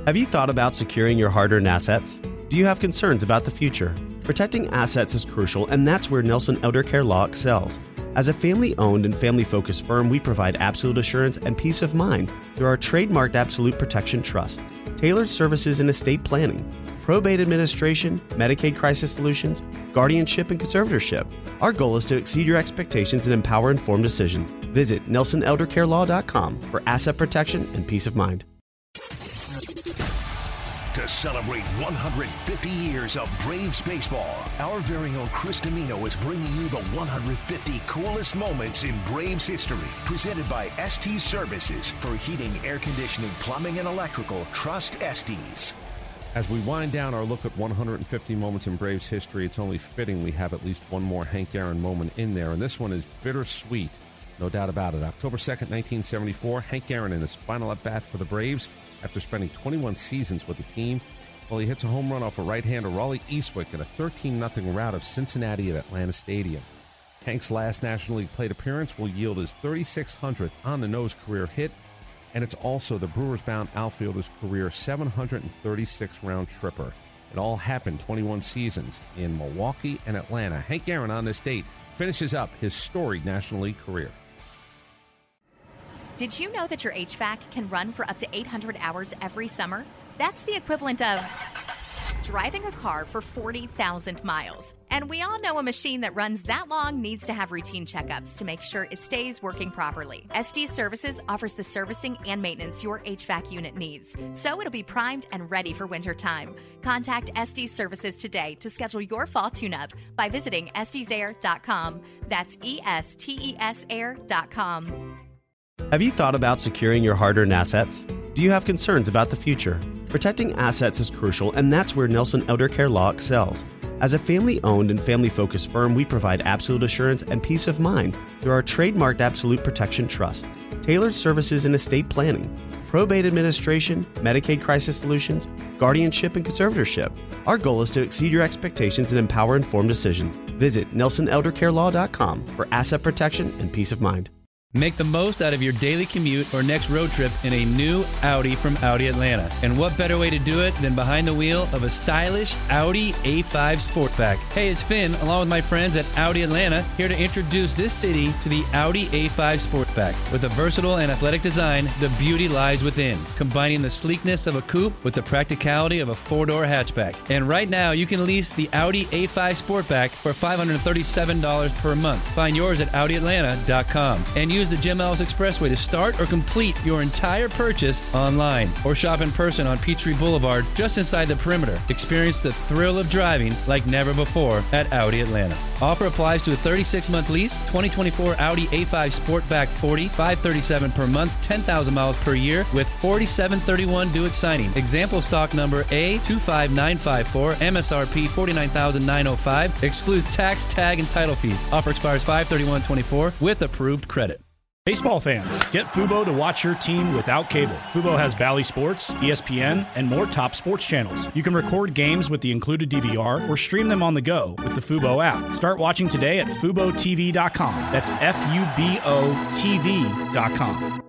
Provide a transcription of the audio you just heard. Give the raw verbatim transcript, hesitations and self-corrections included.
Have you thought about securing your hard-earned assets? Do you have concerns about the future? Protecting assets is crucial, and that's where Nelson Elder Care Law excels. As a family-owned and family-focused firm, we provide absolute assurance and peace of mind through our trademarked Absolute Protection Trust, tailored services in estate planning, probate administration, Medicaid crisis solutions, guardianship, and conservatorship. Our goal is to exceed your expectations and empower informed decisions. Visit nelson elder care law dot com for asset protection and peace of mind. To celebrate one hundred fifty years of Braves baseball, our very own Chris Domino is bringing you the one hundred fifty coolest moments in Braves history. Presented by Estes Services. For heating, air conditioning, plumbing, and electrical, trust Estes. As we wind down our look at one hundred fifty moments in Braves history, it's only fitting we have at least one more Hank Aaron moment in there, and this one is bittersweet, no doubt about it. October second, nineteen seventy-four, Hank Aaron in his final at-bat for the Braves. After spending twenty-one seasons with the team, well, he hits a home run off a right-hander, Raleigh Eastwick, in a thirteen nothing rout of Cincinnati at Atlanta Stadium. Hank's last National League plate appearance will yield his thirty-six hundredth on-the-nose career hit, and it's also the Brewers-bound outfielder's career seven hundred thirty-six round tripper. It all happened twenty-one seasons in Milwaukee and Atlanta. Hank Aaron on this date finishes up his storied National League career. Did you know that your H V A C can run for up to eight hundred hours every summer? That's the equivalent of driving a car for forty thousand miles. And we all know a machine that runs that long needs to have routine checkups to make sure it stays working properly. Estes Services offers the servicing and maintenance your H V A C unit needs, so it'll be primed and ready for winter time. Contact Estes Services today to schedule your fall tune-up by visiting estes air dot com. That's E S T E S air dot com. Have you thought about securing your hard-earned assets? Do you have concerns about the future? Protecting assets is crucial, and that's where Nelson Elder Care Law excels. As a family-owned and family-focused firm, we provide absolute assurance and peace of mind through our trademarked Absolute Protection Trust, tailored services in estate planning, probate administration, Medicaid crisis solutions, guardianship, and conservatorship. Our goal is to exceed your expectations and empower informed decisions. Visit nelson elder care law dot com for asset protection and peace of mind. Make the most out of your daily commute or next road trip in a new Audi from Audi Atlanta. And what better way to do it than behind the wheel of a stylish Audi A five Sportback. Hey, it's Finn, along with my friends at Audi Atlanta, here to introduce this city to the Audi A five Sportback. With a versatile and athletic design, the beauty lies within, combining the sleekness of a coupe with the practicality of a four-door hatchback. And right now, you can lease the Audi A five Sportback for five hundred thirty-seven dollars per month. Find yours at audi atlanta dot com. And use the Jim Ellis Expressway to start or complete your entire purchase online, or shop in person on Peachtree Boulevard just inside the perimeter. Experience the thrill of driving like never before at Audi Atlanta. Offer applies to a thirty-six month lease, twenty twenty-four Audi A five Sportback forty, five hundred thirty-seven dollars per month, ten thousand miles per year with forty-seven thirty-one due at signing. Example stock number A two five nine five four, M S R P forty-nine thousand nine hundred five, excludes tax, tag, and title fees. Offer expires five thirty-one twenty-four with approved credit. Baseball fans, get Fubo to watch your team without cable. Fubo has Bally Sports, E S P N, and more top sports channels. You can record games with the included D V R or stream them on the go with the Fubo app. Start watching today at fubo t v dot com. That's F U B O T V dot com.